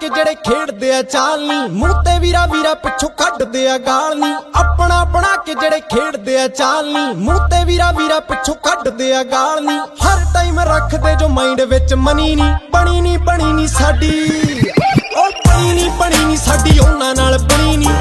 ਕੇ ਜਿਹੜੇ ਖੇਡਦੇ ਆ ਚਾਲ ਨੀ, ਮੂੰਹ ਤੇ ਵੀਰਾ ਵੀਰਾ ਪਿੱਛੋਂ ਕੱਢਦੇ ਆ ਗਾਲ ਨੀ। ਆਪਣਾ ਬਣਾ ਕੇ ਜਿਹੜੇ ਖੇਡਦੇ ਆ ਚਾਲ ਨੀ, ਮੂੰਹ ਤੇ ਵੀਰਾ ਵੀਰਾ ਪਿੱਛੋਂ ਕੱਢਦੇ ਆ ਗਾਲ ਨੀ। ਹਰ ਟਾਈਮ ਰੱਖਦੇ ਜੋ ਮਾਈਂਡ ਵਿੱਚ ਮਨੀ ਨੀ, ਬਣੀ ਨੀ ਸਾਡੀ, ਉਹ ਬਣੀ ਨੀ ਸਾਡੀ ਉਹਨਾਂ ਨਾਲ ਬਣੀ ਨੀ।